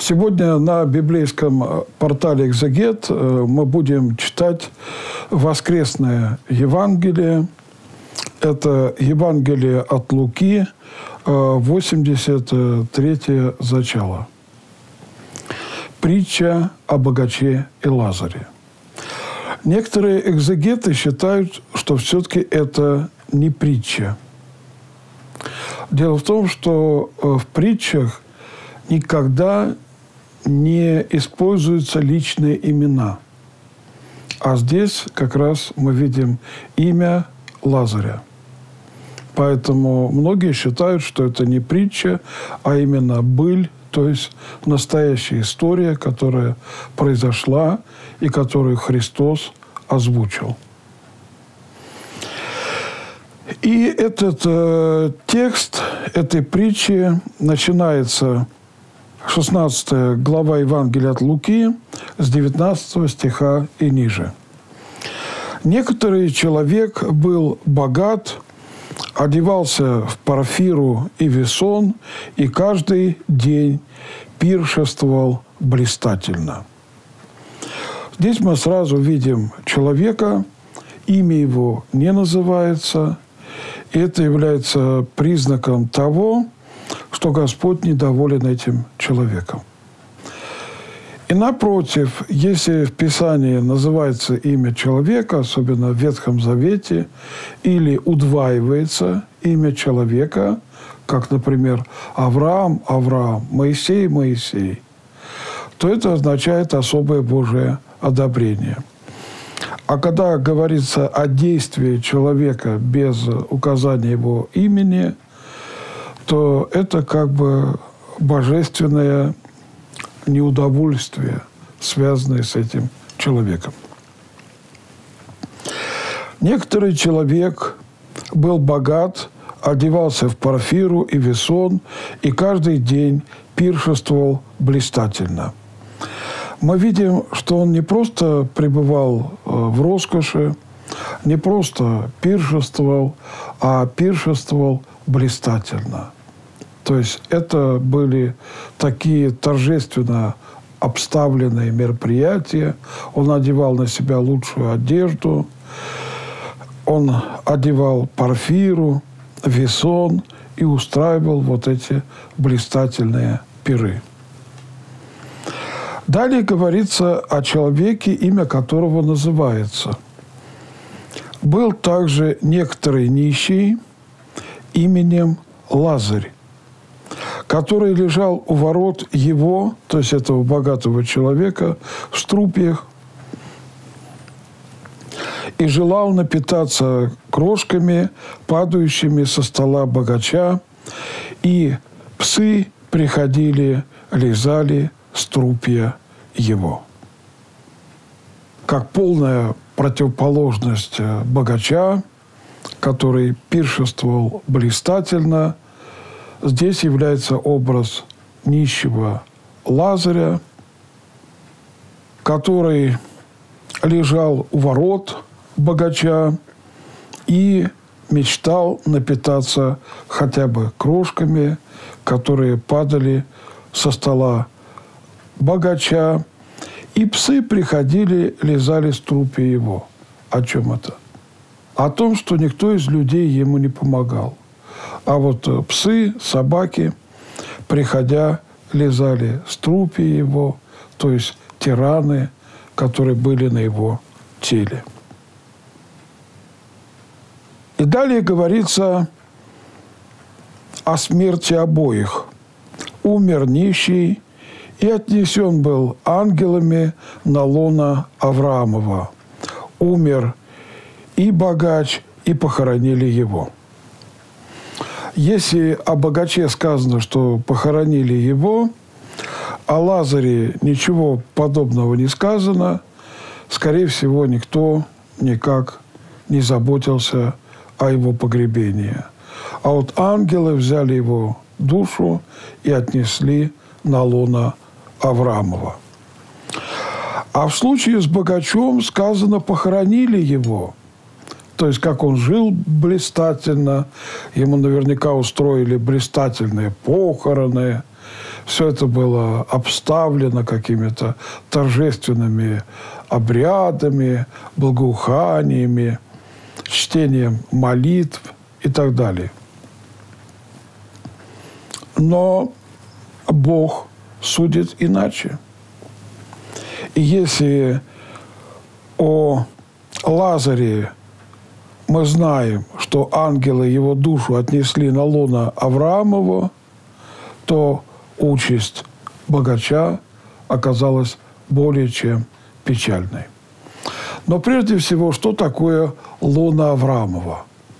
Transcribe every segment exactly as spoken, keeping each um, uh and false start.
Сегодня на библейском портале «Экзегет» мы будем читать воскресное Евангелие. Это Евангелие от Луки, восемьдесят третье зачало. Притча о богаче и Лазаре. Некоторые экзегеты считают, что все-таки это не притча. Дело в том, что в притчах никогда не используются личные имена. А здесь как раз мы видим имя Лазаря. Поэтому многие считают, что это не притча, а именно быль, то есть настоящая история, которая произошла и которую Христос озвучил. И этот э, текст этой притчи начинается шестнадцатая глава Евангелия от Луки с девятнадцатого стиха и ниже. «Некоторый человек был богат, одевался в парфиру и весон, и каждый день пиршествовал блистательно». Здесь мы сразу видим человека, имя его не называется, и это является признаком того, что Господь недоволен этим человеком. И напротив, если в Писании называется имя человека, особенно в Ветхом Завете, или удваивается имя человека, как, например, Авраам, Авраам, Моисей, Моисей, то это означает особое Божие одобрение. А когда говорится о действии человека без указания его имени, то это как бы божественное неудовольствие, связанное с этим человеком. Некоторый человек был богат, одевался в парфиру и весон, и каждый день пиршествовал блистательно. Мы видим, что он не просто пребывал в роскоши, не просто пиршествовал, а пиршествовал блистательно. То есть это были такие торжественно обставленные мероприятия. Он одевал на себя лучшую одежду, он одевал парфиру, весон и устраивал вот эти блистательные пиры. Далее говорится о человеке, имя которого называется. Был также некоторый нищий именем Лазарь, который лежал у ворот его, то есть этого богатого человека, в струпьях, и желал напитаться крошками, падающими со стола богача, и псы приходили, лизали струпья его. Как полная противоположность богача, который пиршествовал блистательно, здесь является образ нищего Лазаря, который лежал у ворот богача и мечтал напитаться хотя бы крошками, которые падали со стола богача, и псы приходили, лизали струпья его. О чем это? О том, что никто из людей ему не помогал. А вот псы, собаки, приходя, лизали струпья его, то есть те раны, которые были на его теле. И далее говорится о смерти обоих. Умер нищий, и отнесен был ангелами на лоно Авраамова. Умер и богач, и похоронили его. Если о богаче сказано, что похоронили его, о Лазаре ничего подобного не сказано, скорее всего, никто никак не заботился о его погребении. А вот ангелы взяли его душу и отнесли на лоно Авраамова. А в случае с богачом сказано, похоронили его. То есть, как он жил блистательно, ему наверняка устроили блистательные похороны, все это было обставлено какими-то торжественными обрядами, благоуханиями, чтением молитв и так далее. Но Бог судит иначе. И если о Лазаре мы знаем, что ангелы его душу отнесли на лоно Авраамова, то участь богача оказалась более чем печальной. Но прежде всего, что такое лоно Авраамова?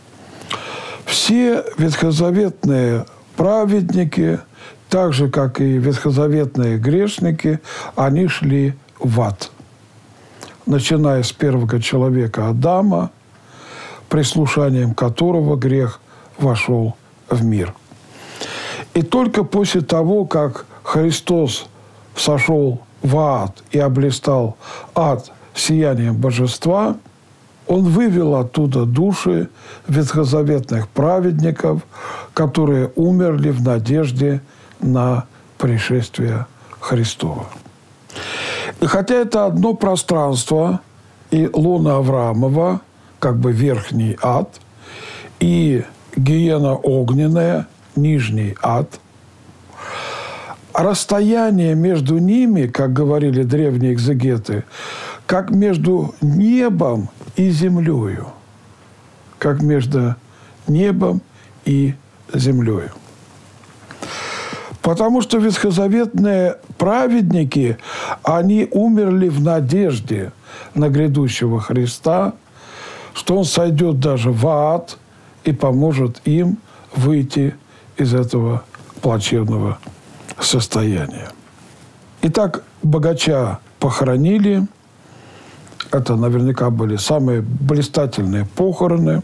Все ветхозаветные праведники, так же, как и ветхозаветные грешники, они шли в ад. Начиная с первого человека Адама, прислушанием которого грех вошел в мир. И только после того, как Христос сошел в ад и облистал ад сиянием божества, Он вывел оттуда души ветхозаветных праведников, которые умерли в надежде на пришествие Христова. И хотя это одно пространство, и лоно Авраамова, как бы верхний ад, и гиена огненная, нижний ад, расстояние между ними, как говорили древние экзегеты, как между небом и землею. Как между небом и землею. Потому что ветхозаветные праведники, они умерли в надежде на грядущего Христа, что Он сойдет даже в ад и поможет им выйти из этого плачевного состояния. Итак, богача похоронили. Это наверняка были самые блистательные похороны.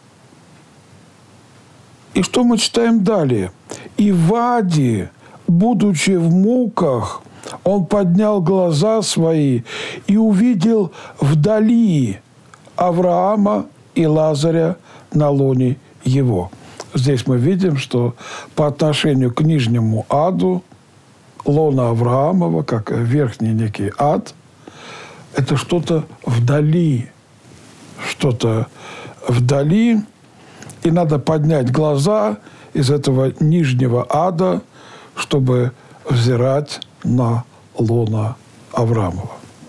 И что мы читаем далее? «И в аде, будучи в муках, он поднял глаза свои и увидел вдали Авраама и Лазаря на лоне его». Здесь мы видим, что по отношению к нижнему аду лоно Авраамова, как верхний некий ад, это что-то вдали, что-то вдали, и надо поднять глаза из этого нижнего ада, чтобы взирать на лоно Авраамова.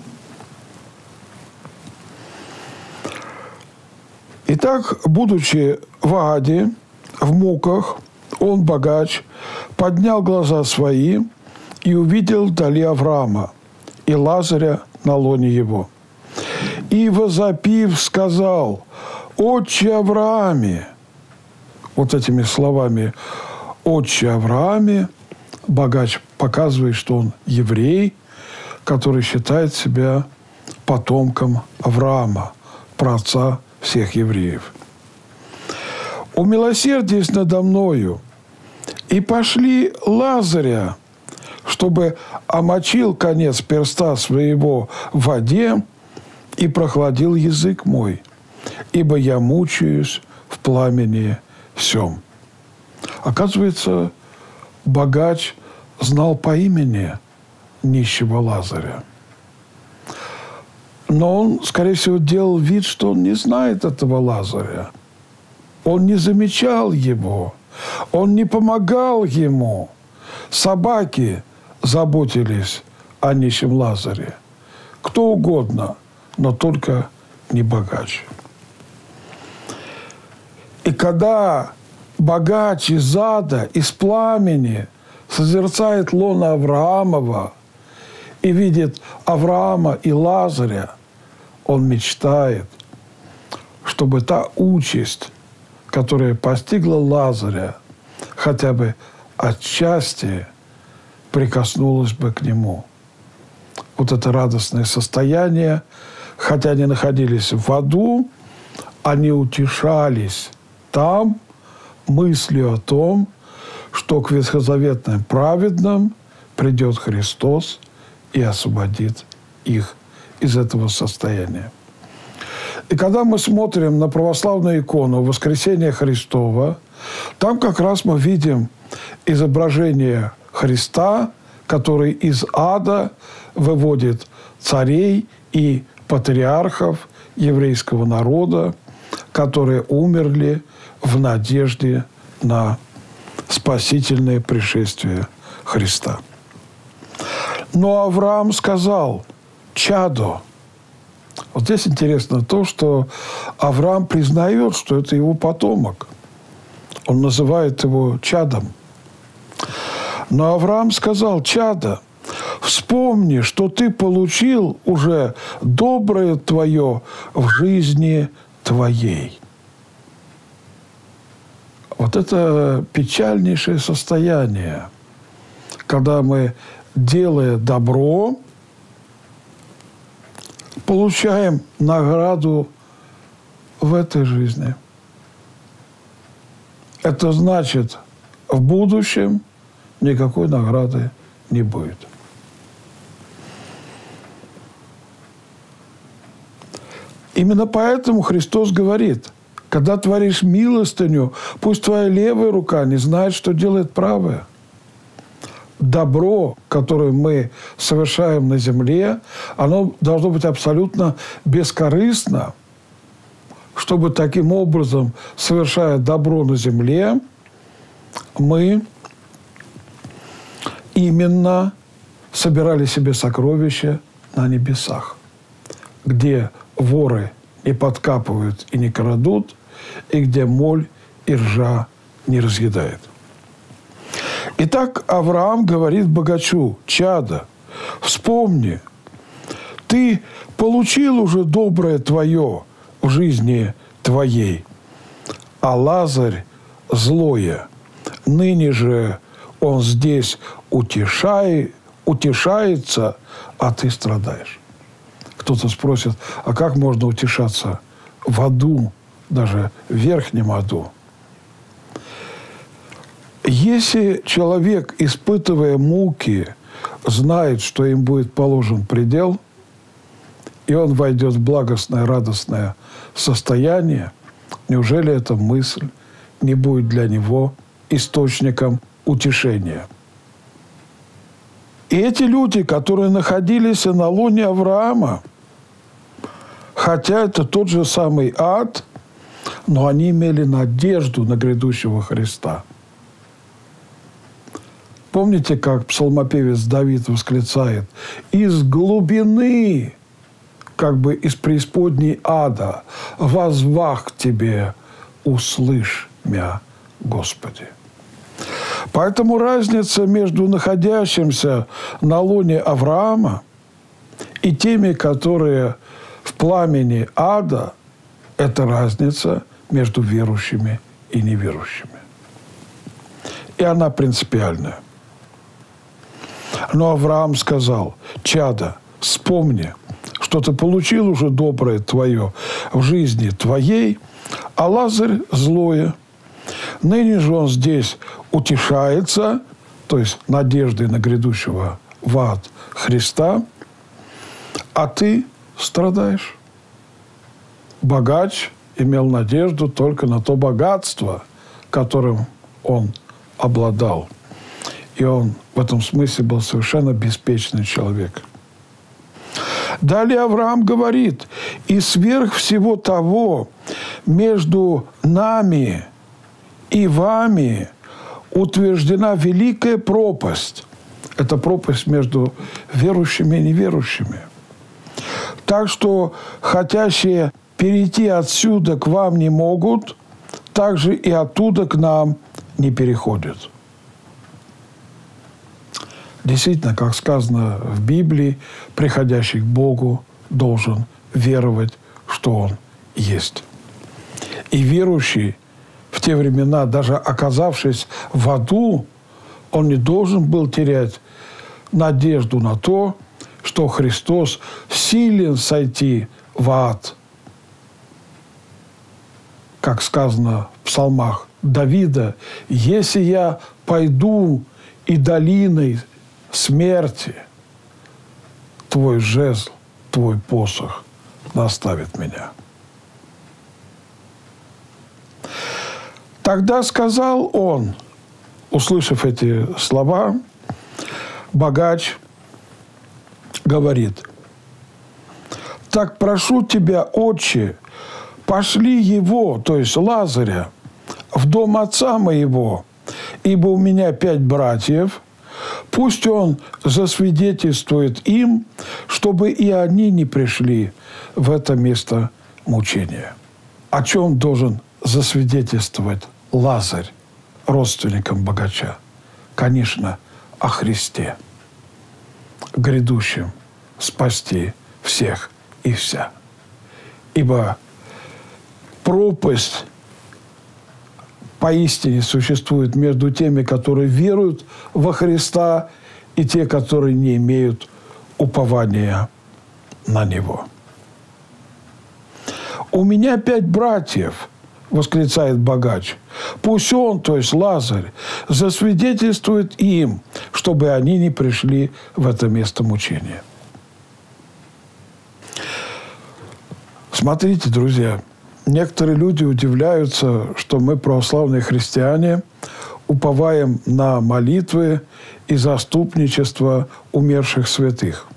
Итак, будучи в аде, в муках, он, богач, поднял глаза свои и увидел вдали Авраама и Лазаря на лоне его. И, возопив, сказал: «Отче Аврааме». Вот этими словами «Отче Аврааме» богач показывает, что он еврей, который считает себя потомком Авраама, праотца всех евреев. «Умилосердись надо мною, и пошли Лазаря, чтобы омочил конец перста своего в воде и прохладил язык мой, ибо я мучаюсь в пламени сем». Оказывается, богач знал по имени нищего Лазаря. Но он, скорее всего, делал вид, что он не знает этого Лазаря. Он не замечал его. Он не помогал ему. Собаки заботились о нищем Лазаре. Кто угодно, но только не богач. И когда богач из ада, из пламени созерцает лоно Авраамова и видит Авраама и Лазаря, он мечтает, чтобы та участь, которая постигла Лазаря, хотя бы отчасти прикоснулась бы к нему. Вот это радостное состояние, хотя они находились в аду, они утешались там мыслью о том, что к ветхозаветным праведным придет Христос и освободит их из этого состояния. И когда мы смотрим на православную икону Воскресения Христова, там как раз мы видим изображение Христа, который из ада выводит царей и патриархов еврейского народа, которые умерли в надежде на спасительное пришествие Христа. Но Авраам сказал: «Чадо». Вот здесь интересно то, что Авраам признает, что это его потомок. Он называет его чадом. Но Авраам сказал: «Чадо, вспомни, что ты получил уже доброе твое в жизни твоей». Вот это печальнейшее состояние, когда мы, делая добро, получаем награду в этой жизни. Это значит, в будущем никакой награды не будет. Именно поэтому Христос говорит: когда творишь милостыню, пусть твоя левая рука не знает, что делает правая. Добро, которое мы совершаем на земле, оно должно быть абсолютно бескорыстно, чтобы таким образом, совершая добро на земле, мы именно собирали себе сокровища на небесах, где воры не подкапывают и не крадут, и где моль и ржа не разъедает. Итак, Авраам говорит богачу: «Чадо, вспомни, ты получил уже доброе твое в жизни твоей, а Лазарь злое. Ныне же он здесь утешай, утешается, а ты страдаешь». Кто-то спросит: а как можно утешаться в аду, даже в верхнем аду? Если человек, испытывая муки, знает, что им будет положен предел, и он войдет в благостное, радостное состояние, неужели эта мысль не будет для него источником утешения? И эти люди, которые находились на лоне Авраама, хотя это тот же самый ад, но они имели надежду на грядущего Христа. Помните, как псалмопевец Давид восклицает: «Из глубины, как бы из преисподней ада, воззвах к Тебе, услышь мя, Господи». Поэтому разница между находящимся на лоне Авраама и теми, которые в пламени ада, это разница между верующими и неверующими. И она принципиальная. Но Авраам сказал: «Чадо, вспомни, что ты получил уже доброе твое в жизни твоей, а Лазарь злое. Ныне же он здесь утешается», то есть надеждой на грядущего в ад Христа, «а ты страдаешь». Богач имел надежду только на то богатство, которым он обладал. И он в этом смысле был совершенно беспечный человек. Далее Авраам говорит: «И сверх всего того между нами и вами утверждена великая пропасть». Это пропасть между верующими и неверующими. «Так что хотящие перейти отсюда к вам не могут, так же и оттуда к нам не переходят». Действительно, как сказано в Библии, приходящий к Богу должен веровать, что Он есть. И верующий в те времена, даже оказавшись в аду, он не должен был терять надежду на то, что Христос силен сойти в ад. Как сказано в псалмах Давида: «Если я пойду и долиной смерти, твой жезл, твой посох наставит меня». Тогда сказал он, услышав эти слова: богач говорит: «Так прошу тебя, отче, пошли его, то есть Лазаря, в дом отца моего, ибо у меня пять братьев, пусть он засвидетельствует им, чтобы и они не пришли в это место мучения». О чем должен засвидетельствовать Лазарь родственникам богача? Конечно, о Христе, грядущем спасти всех и вся. Ибо пропасть поистине существует между теми, которые веруют во Христа, и те, которые не имеют упования на Него. «У меня пять братьев», – восклицает богач. «Пусть он, то есть Лазарь, засвидетельствует им, чтобы они не пришли в это место мучения». Смотрите, друзья, некоторые люди удивляются, что мы, православные христиане, уповаем на молитвы и заступничество умерших святых.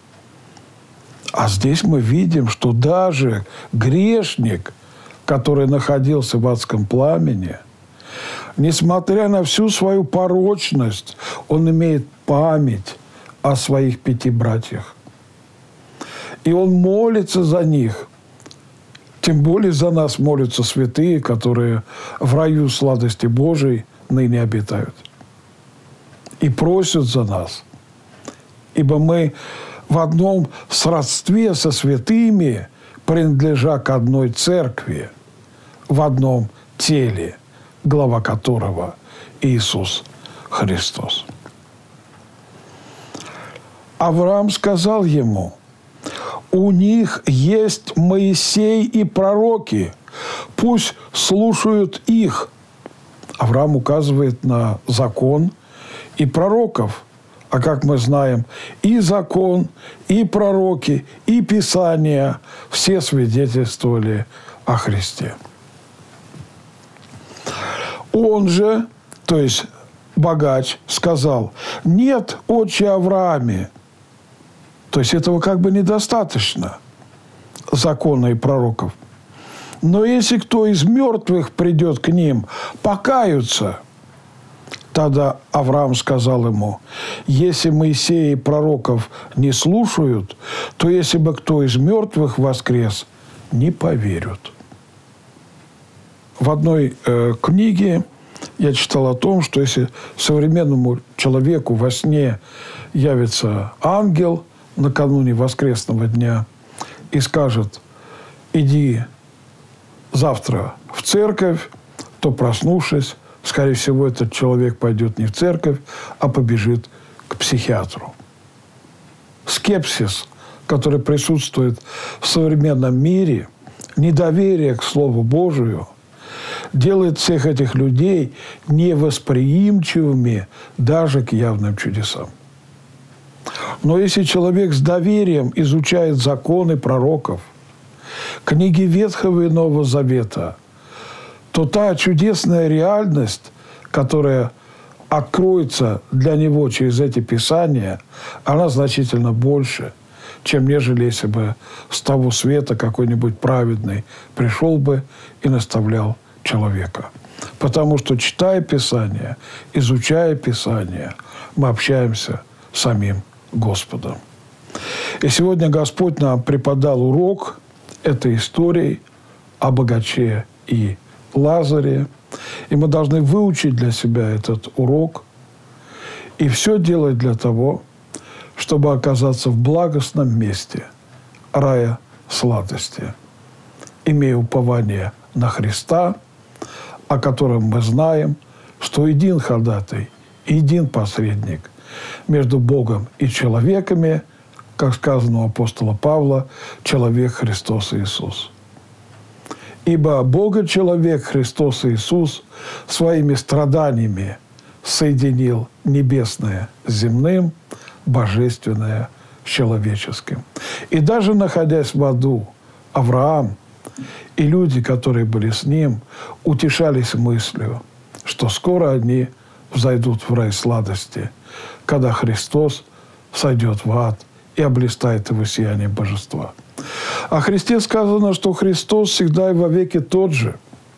А здесь мы видим, что даже грешник, который находился в адском пламени, несмотря на всю свою порочность, он имеет память о своих пяти братьях. И он молится за них. Тем более за нас молятся святые, которые в раю сладости Божией ныне обитают. И просят за нас. Ибо мы в одном сродстве со святыми, принадлежа к одной церкви, в одном теле, глава которого Иисус Христос. Авраам сказал ему: «У них есть Моисей и пророки, пусть слушают их». Авраам указывает на закон и пророков. А как мы знаем, и закон, и пророки, и Писания все свидетельствовали о Христе. Он же, то есть богач, сказал: «Нет, отче Аврааме». То есть этого как бы недостаточно, закона и пророков. «Но если кто из мертвых придет к ним, покаются». Тогда Авраам сказал ему: «Если Моисея и пророков не слушают, то если бы кто из мертвых воскрес, не поверят». В одной э, книге я читал о том, что если современному человеку во сне явится ангел накануне воскресного дня и скажет: «Иди завтра в церковь», то, проснувшись, скорее всего, этот человек пойдет не в церковь, а побежит к психиатру. Скепсис, который присутствует в современном мире, недоверие к Слову Божию, делает всех этих людей невосприимчивыми даже к явным чудесам. Но если человек с доверием изучает законы пророков, книги Ветхого и Нового Завета, то та чудесная реальность, которая откроется для него через эти писания, она значительно больше, чем нежели если бы с того света какой-нибудь праведный пришел бы и наставлял человека. Потому что, читая Писание, изучая Писание, мы общаемся с самим Господом. И сегодня Господь нам преподал урок этой истории о богаче и Лазаре. И мы должны выучить для себя этот урок и все делать для того, чтобы оказаться в благостном месте рая сладости, имея упование на Христа, о котором мы знаем, что един ходатай, един посредник между Богом и человеками, как сказано у апостола Павла, человек Христос Иисус. Ибо Бога-человек Христос Иисус своими страданиями соединил небесное с земным, божественное с человеческим. И даже находясь в аду, Авраам и люди, которые были с ним, утешались мыслью, что скоро они взойдут в рай сладости, когда Христос сойдет в ад и облистает его сиянием божества. О Христе сказано, что Христос всегда и вовеки тот же.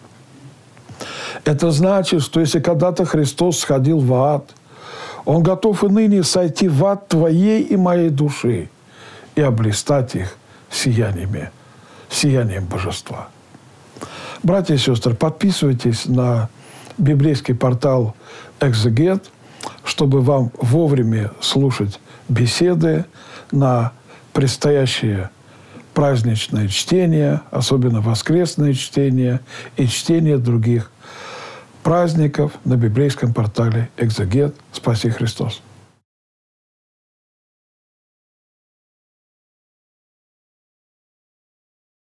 Это значит, что если когда-то Христос сходил в ад, Он готов и ныне сойти в ад твоей и моей души и облистать их сияниями, сиянием божества. Братья и сестры, подписывайтесь на библейский портал «Экзегет», чтобы вам вовремя слушать беседы на предстоящие праздничные чтения, особенно воскресные чтения и чтения других праздников на библейском портале «Экзегет». Спаси Христос!